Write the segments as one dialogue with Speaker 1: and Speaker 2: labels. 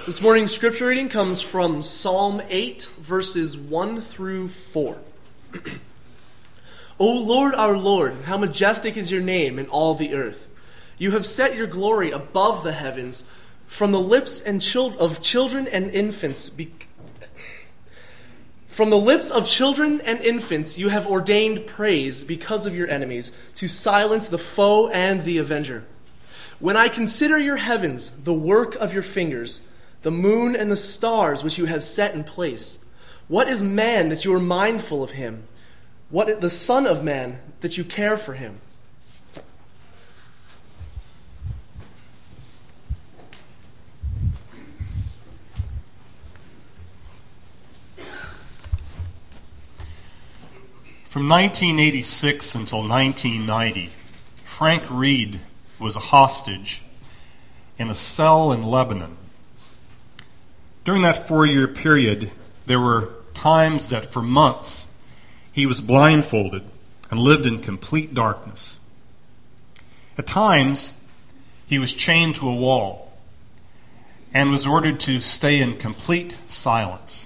Speaker 1: This morning's scripture reading comes from Psalm 8, verses 1 through 4. O Lord, our Lord, how majestic is your name in all the earth. You have set your glory above the heavens. From the lips of children and infants, you have ordained praise because of your enemies, to silence the foe and the avenger. When I consider your heavens, the work of your fingers, the moon and the stars which you have set in place, what is man that you are mindful of him? What the Son of Man that you care for him?
Speaker 2: From 1986 until 1990, Frank Reed was a hostage in a cell in Lebanon. During that 4-year period, there were times that for months he was blindfolded and lived in complete darkness. At times, he was chained to a wall and was ordered to stay in complete silence.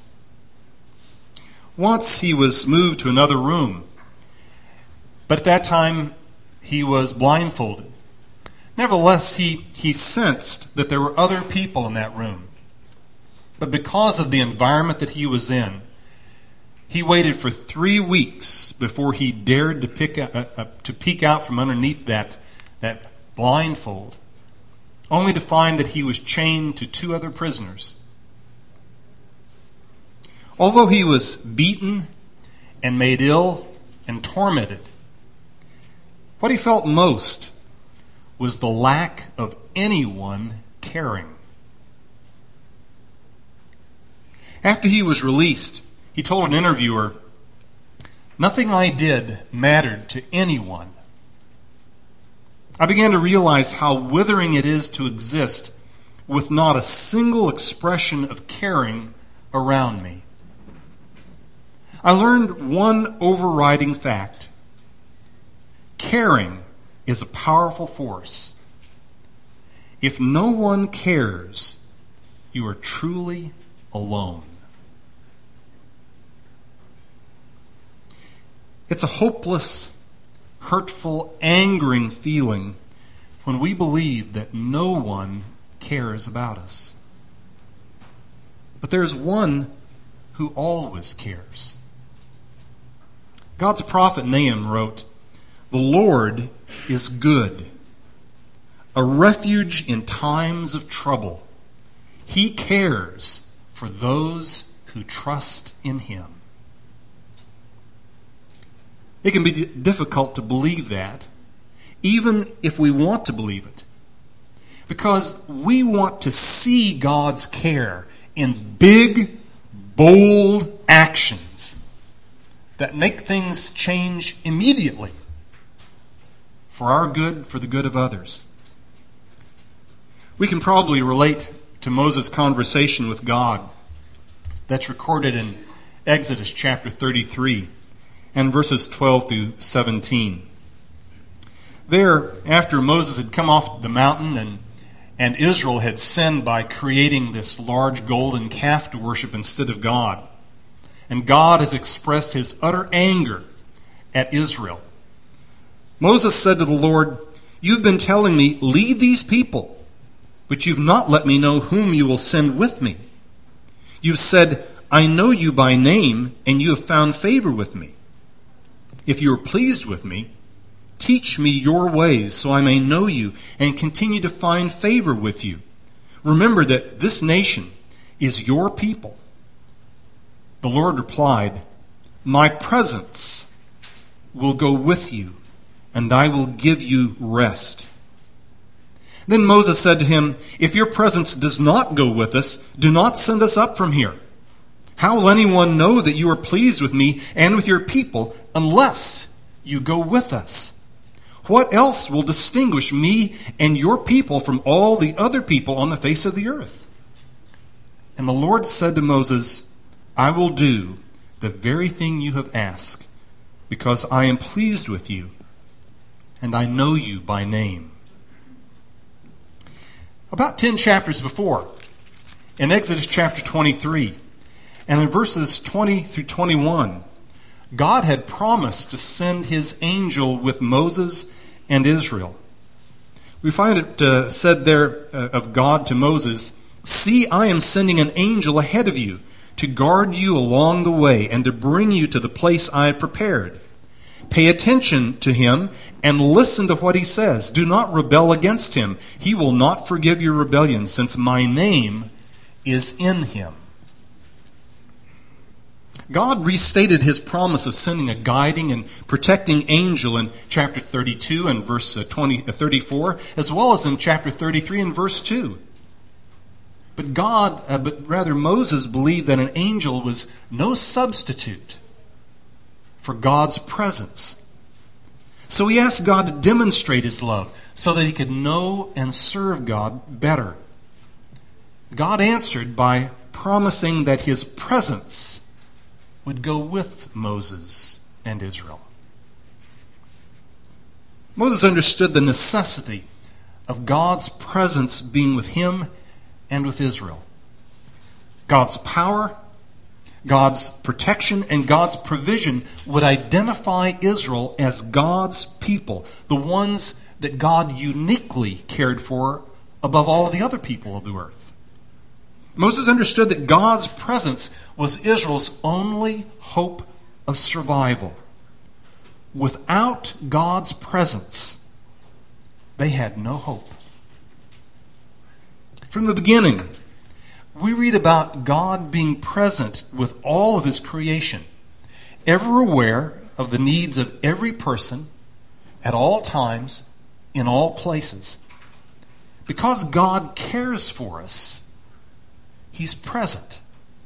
Speaker 2: Once he was moved to another room, but at that time he was blindfolded. Nevertheless, he sensed that there were other people in that room. But because of the environment that he was in, he waited for 3 weeks before he dared to peek out from underneath that blindfold, only to find that he was chained to 2 other prisoners. Although he was beaten and made ill and tormented, what he felt most was the lack of anyone caring. After he was released, he told an interviewer, "Nothing I did mattered to anyone. I began to realize how withering it is to exist with not a single expression of caring around me. I learned one overriding fact. Caring is a powerful force. If no one cares, you are truly alone." It's a hopeless, hurtful, angering feeling when we believe that no one cares about us. But there's one who always cares. God's prophet Nahum wrote, "The Lord is good, a refuge in times of trouble. He cares for those who trust in him." It can be difficult to believe that, even if we want to believe it, because we want to see God's care in big, bold actions that make things change immediately for our good, for the good of others. We can probably relate to Moses' conversation with God that's recorded in Exodus chapter 33 and verses 12 through 17. There, after Moses had come off the mountain and Israel had sinned by creating this large golden calf to worship instead of God, and God has expressed his utter anger at Israel, Moses said to the Lord, "You've been telling me, 'Lead these people,' but you've not let me know whom you will send with me. You've said, 'I know you by name, and you have found favor with me.' If you are pleased with me, teach me your ways so I may know you and continue to find favor with you. Remember that this nation is your people." The Lord replied, "My presence will go with you, and I will give you rest." Then Moses said to him, "If your presence does not go with us, do not send us up from here. How will anyone know that you are pleased with me and with your people unless you go with us? What else will distinguish me and your people from all the other people on the face of the earth?" And the Lord said to Moses, "I will do the very thing you have asked, because I am pleased with you, and I know you by name." About 10 chapters before, In Exodus chapter 23, and in verses 20 through 21, God had promised to send his angel with Moses and Israel. We find it said there of God to Moses, "See, I am sending an angel ahead of you to guard you along the way and to bring you to the place I have prepared. Pay attention to him and listen to what he says. Do not rebel against him. He will not forgive your rebellion, since my name is in him." God restated his promise of sending a guiding and protecting angel in chapter 32 and verse 34, as well as in chapter 33 and verse 2. But rather Moses believed that an angel was no substitute for God's presence. So he asked God to demonstrate his love so that he could know and serve God better. God answered by promising that his presence would go with Moses and Israel. Moses understood the necessity of God's presence being with him and with Israel. God's power, God's protection, and God's provision would identify Israel as God's people, the ones that God uniquely cared for above all of the other people of the earth. Moses understood that God's presence was Israel's only hope of survival. Without God's presence, they had no hope. From the beginning, we read about God being present with all of his creation, ever aware of the needs of every person at all times, in all places. Because God cares for us, he's present.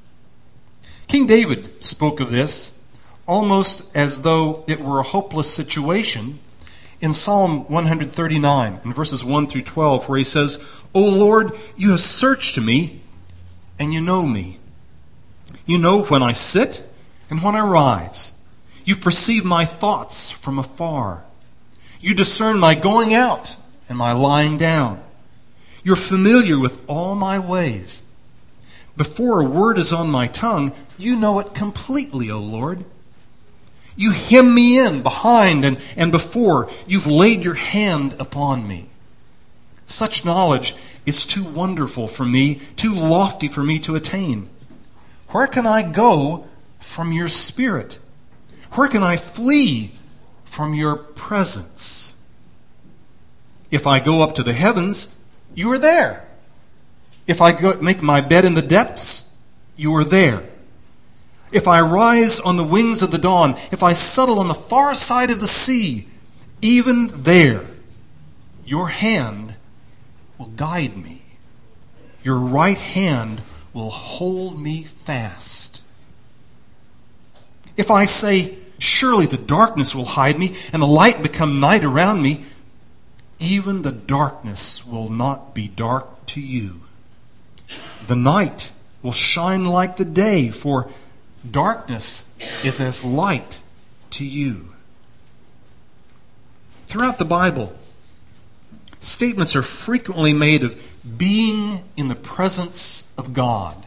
Speaker 2: King David spoke of this almost as though it were a hopeless situation in Psalm 139, in verses 1 through 12, where he says, "O Lord, you have searched me, and you know me. You know when I sit and when I rise. You perceive my thoughts from afar. You discern my going out and my lying down. You're familiar with all my ways. Before a word is on my tongue, you know it completely, O Lord. You hem me in behind and before. You've laid your hand upon me. Such knowledge is too wonderful for me, too lofty for me to attain. Where can I go from your spirit? Where can I flee from your presence? If I go up to the heavens, you are there. If I make my bed in the depths, you are there. If I rise on the wings of the dawn, if I settle on the far side of the sea, even there, your hand will guide me. Your right hand will hold me fast. If I say, surely the darkness will hide me and the light become night around me, even the darkness will not be dark to you. The night will shine like the day, for darkness is as light to you." Throughout the Bible, statements are frequently made of being in the presence of God.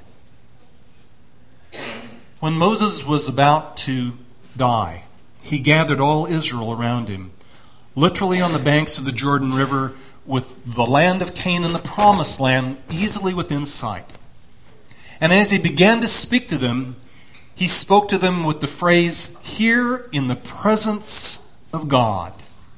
Speaker 2: When Moses was about to die, he gathered all Israel around him, literally on the banks of the Jordan River, with the land of Canaan, the promised land, easily within sight. And as he began to speak to them, he spoke to them with the phrase, "here in the presence of God."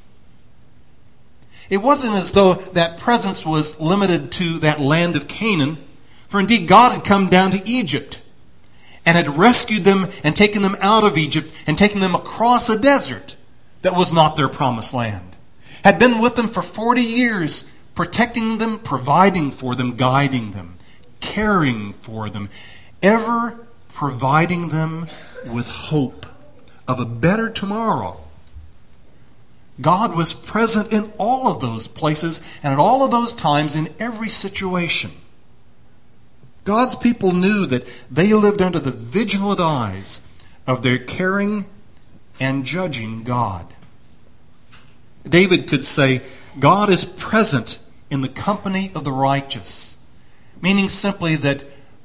Speaker 2: It wasn't as though that presence was limited to that land of Canaan, for indeed God had come down to Egypt and had rescued them and taken them out of Egypt and taken them across a desert that was not their promised land. Had been with them for 40 years, protecting them, providing for them, guiding them, caring for them, ever providing them with hope of a better tomorrow. God was present in all of those places and at all of those times in every situation. God's people knew that they lived under the vigilant eyes of their caring and judging God. David could say, God is present in the company of the righteous, meaning simply that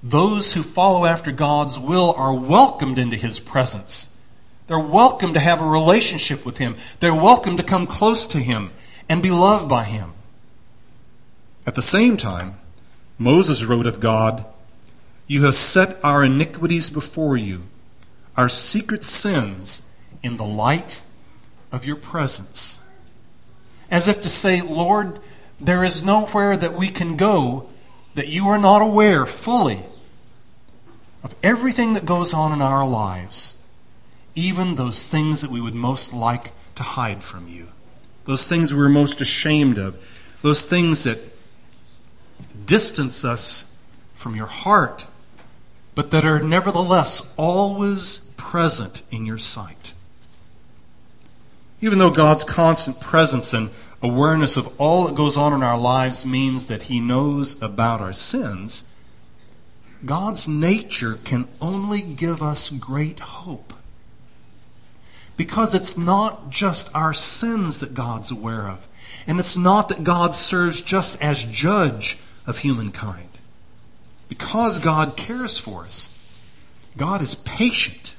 Speaker 2: those who follow after God's will are welcomed into His presence. They're welcome to have a relationship with Him. They're welcome to come close to Him and be loved by Him. At the same time, Moses wrote of God, "You have set our iniquities before you, our secret sins in the light of your presence." As if to say, Lord, there is nowhere that we can go that you are not aware fully of everything that goes on in our lives, even those things that we would most like to hide from you, those things we're most ashamed of, those things that distance us from your heart, but that are nevertheless always present in your sight. Even though God's constant presence and awareness of all that goes on in our lives means that He knows about our sins, God's nature can only give us great hope. Because it's not just our sins that God's aware of. And it's not that God serves just as judge of humankind. Because God cares for us, God is patient.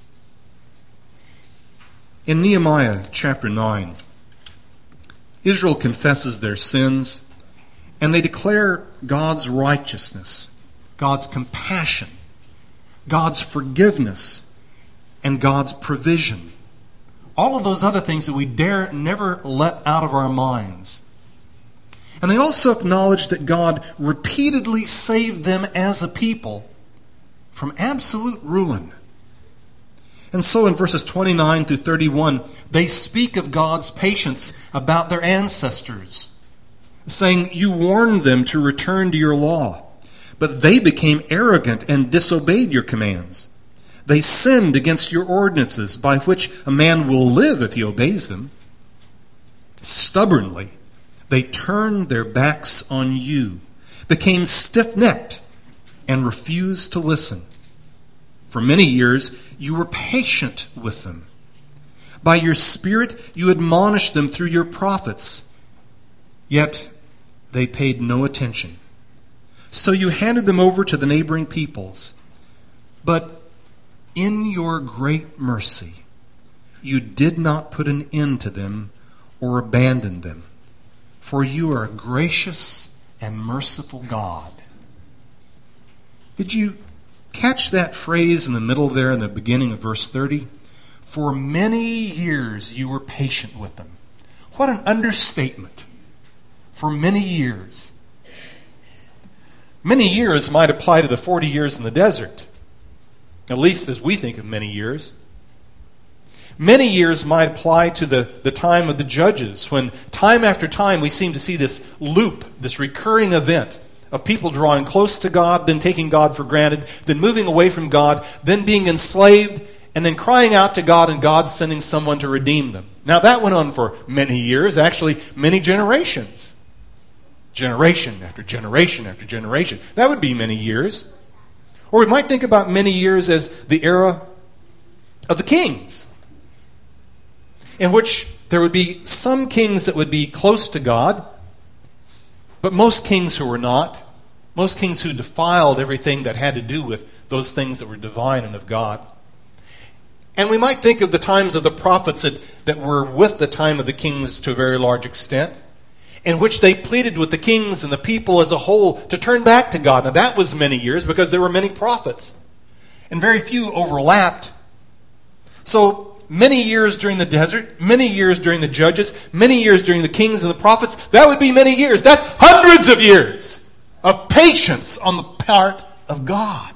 Speaker 2: In Nehemiah chapter 9, Israel confesses their sins, and they declare God's righteousness, God's compassion, God's forgiveness, and God's provision. All of those other things that we dare never let out of our minds. And they also acknowledge that God repeatedly saved them as a people from absolute ruin. And so in verses 29 through 31, they speak of God's patience about their ancestors, saying, "You warned them to return to your law, but they became arrogant and disobeyed your commands. They sinned against your ordinances, by which a man will live if he obeys them. Stubbornly, they turned their backs on you, became stiff-necked, and refused to listen. For many years, you were patient with them. By your Spirit, you admonished them through your prophets. Yet they paid no attention. So you handed them over to the neighboring peoples. But in your great mercy, you did not put an end to them or abandon them. For you are a gracious and merciful God." Did you catch that phrase in the middle there in the beginning of verse 30? For many years you were patient with them. What an understatement. For many years. Many years might apply to the 40 years in the desert, at least as we think of many years. Many years might apply to the time of the judges, when time after time we seem to see this loop, this recurring event of people drawing close to God, then taking God for granted, then moving away from God, then being enslaved, and then crying out to God and God sending someone to redeem them. Now that went on for many years, actually many generations. Generation after generation after generation. That would be many years. Or we might think about many years as the era of the kings, in which there would be some kings that would be close to God, but most kings who were not, most kings who defiled everything that had to do with those things that were divine and of God. And we might think of the times of the prophets that were with the time of the kings to a very large extent, in which they pleaded with the kings and the people as a whole to turn back to God. Now that was many years because there were many prophets, and very few overlapped. So many years during the desert, many years during the judges, many years during the kings and the prophets, that would be many years. That's hundreds of years of patience on the part of God.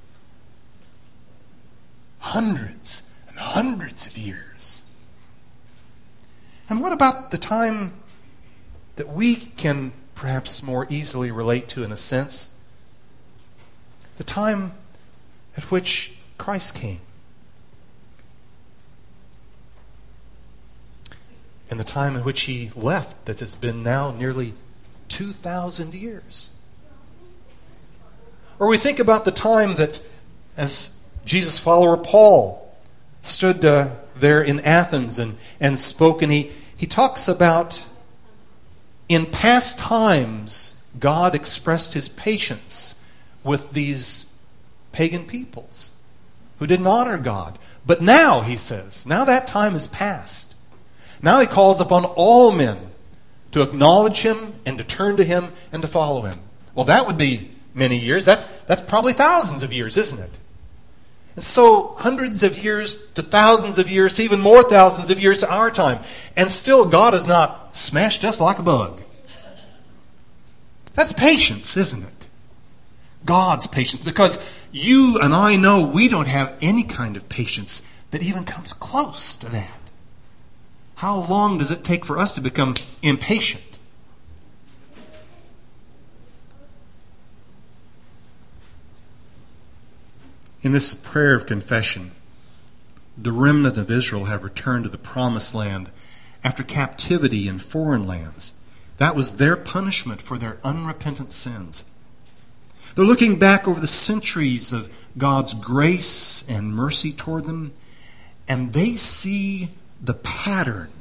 Speaker 2: Hundreds and hundreds of years. And what about the time that we can perhaps more easily relate to in a sense? The time at which Christ came. And the time in which He left, that has been now nearly 2,000 years. Or we think about the time that, as Jesus' follower Paul stood there in Athens and spoke, and he talks about, in past times, God expressed His patience with these pagan peoples who didn't honor God. But now, he says, now that time is past. Now he calls upon all men to acknowledge him and to turn to him and to follow him. Well, that would be many years. That's probably thousands of years, isn't it? And so hundreds of years to thousands of years to even more thousands of years to our time. And still God has not smashed us like a bug. That's patience, isn't it? God's patience. Because you and I know we don't have any kind of patience that even comes close to that. How long does it take for us to become impatient? In this prayer of confession, the remnant of Israel have returned to the promised land after captivity in foreign lands. That was their punishment for their unrepentant sins. They're looking back over the centuries of God's grace and mercy toward them, and they see the pattern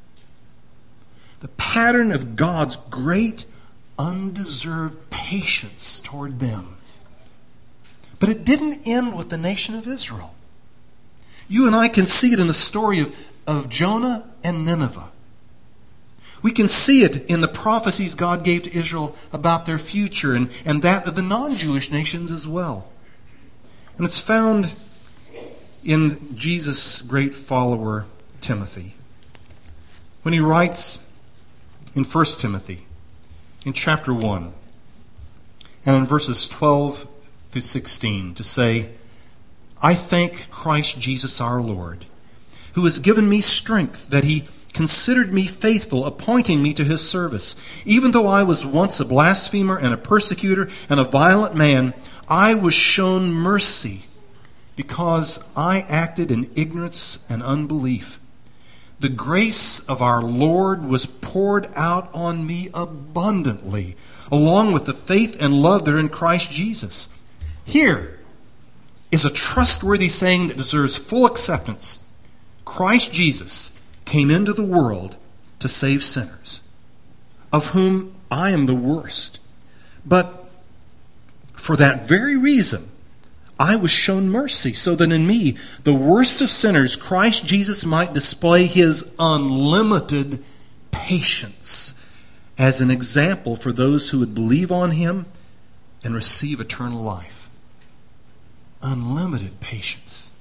Speaker 2: of God's great, undeserved patience toward them. But it didn't end with the nation of Israel. You and I can see it in the story of Jonah and Nineveh. We can see it in the prophecies God gave to Israel about their future and that of the non-Jewish nations as well. And it's found in Jesus' great follower, Timothy. When he writes in 1 Timothy, in chapter 1, and in verses 12 through 16, to say, I thank Christ Jesus our Lord, who has given me strength, that he considered me faithful, appointing me to his service. Even though I was once a blasphemer and a persecutor and a violent man, I was shown mercy because I acted in ignorance and unbelief. The grace of our Lord was poured out on me abundantly, along with the faith and love that are in Christ Jesus. Here is a trustworthy saying that deserves full acceptance. Christ Jesus came into the world to save sinners, of whom I am the worst. But for that very reason, I was shown mercy, so that in me, the worst of sinners, Christ Jesus might display his unlimited patience as an example for those who would believe on him and receive eternal life. Unlimited patience.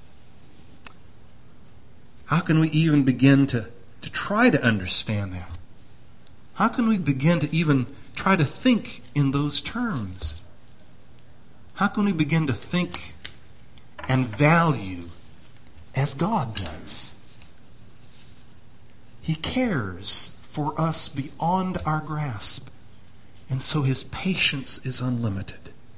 Speaker 2: How can we even begin to try to understand that? How can we begin to even try to think in those terms? How can we begin to think and value as God does? He cares for us beyond our grasp, and so his patience is unlimited.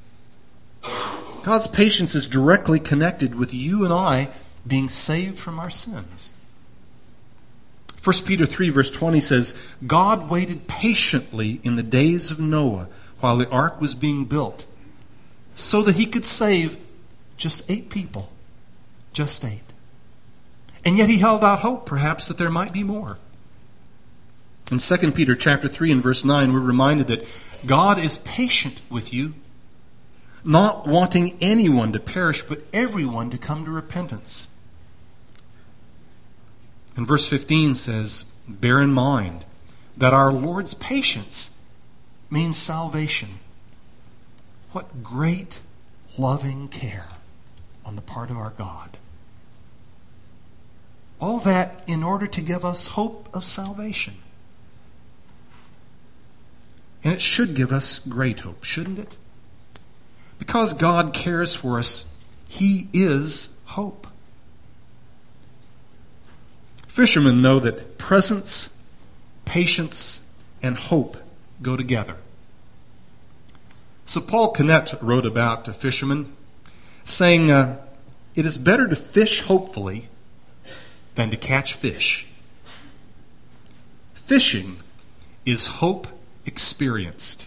Speaker 2: God's patience is directly connected with you and I being saved from our sins. 1 Peter 3 verse 20 says, God waited patiently in the days of Noah while the ark was being built, so that he could save just 8 people. Just 8. And yet he held out hope, perhaps, that there might be more. In 2 Peter chapter 3 and verse 9, we're reminded that God is patient with you, not wanting anyone to perish, but everyone to come to repentance. And verse 15 says, bear in mind that our Lord's patience means salvation. What great, loving care on the part of our God. All that in order to give us hope of salvation. And it should give us great hope, shouldn't it? Because God cares for us, he is hope. Fishermen know that presence, patience, and hope go together. So Paul Kennett wrote about a fisherman, saying, it is better to fish hopefully than to catch fish. Fishing is hope experienced.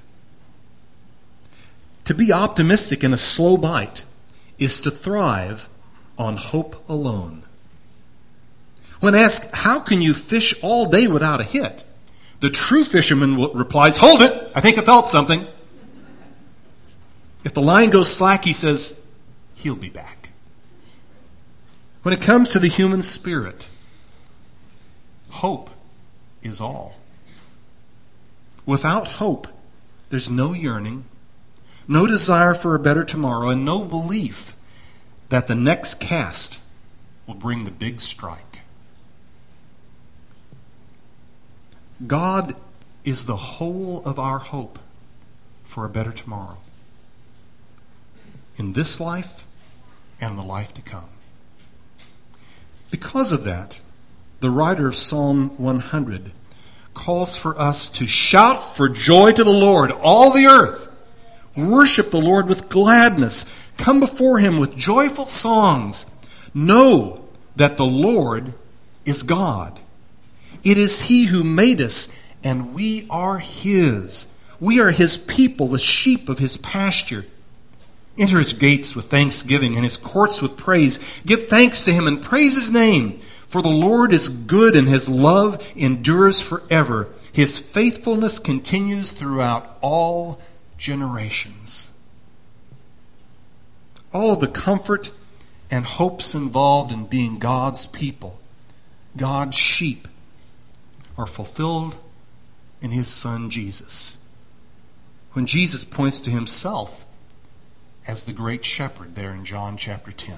Speaker 2: To be optimistic in a slow bite is to thrive on hope alone. When asked, how can you fish all day without a hit? The true fisherman replies, hold it, I think I felt something. If the line goes slack, he says, he'll be back. When it comes to the human spirit, hope is all. Without hope, there's no yearning, no desire for a better tomorrow, and no belief that the next cast will bring the big strike. God is the whole of our hope for a better tomorrow, in this life and the life to come. Because of that, the writer of Psalm 100 calls for us to shout for joy to the Lord, all the earth. Worship the Lord with gladness. Come before him with joyful songs. Know that the Lord is God. It is he who made us, and we are his. We are his people, the sheep of his pasture. Enter his gates with thanksgiving and his courts with praise. Give thanks to him and praise his name. For the Lord is good and his love endures forever. His faithfulness continues throughout all generations. All of the comfort and hopes involved in being God's people, God's sheep, are fulfilled in his Son Jesus. When Jesus points to himself as the great shepherd there in John chapter 10.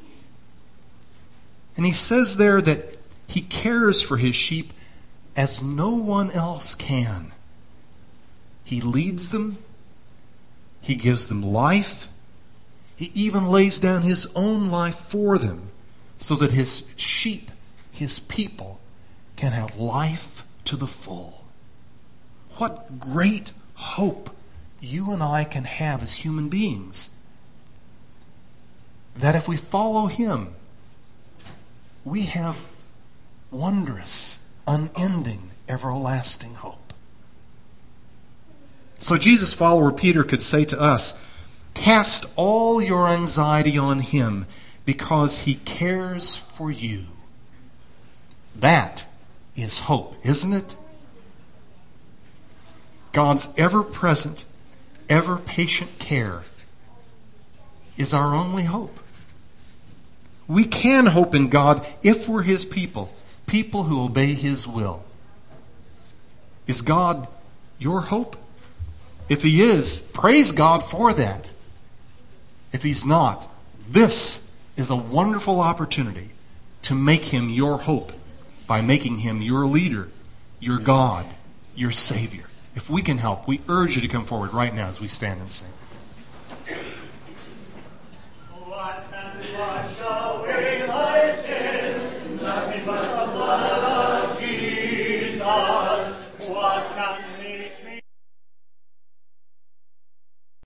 Speaker 2: And he says there that he cares for his sheep as no one else can. He leads them. He gives them life. He even lays down his own life for them so that his sheep, his people, can have life to the full. What great hope you and I can have as human beings. That if we follow him, we have wondrous, unending, everlasting hope. So Jesus' follower Peter could say to us, cast all your anxiety on him because he cares for you. That is hope, isn't it? God's ever-present, ever-patient care is our only hope. We can hope in God if we're his people, people who obey his will. Is God your hope? If he is, praise God for that. If he's not, this is a wonderful opportunity to make him your hope by making him your leader, your God, your Savior. If we can help, we urge you to come forward right now as we stand and sing.
Speaker 3: What can wash away thy sin? Nothing but the blood of Jesus. What can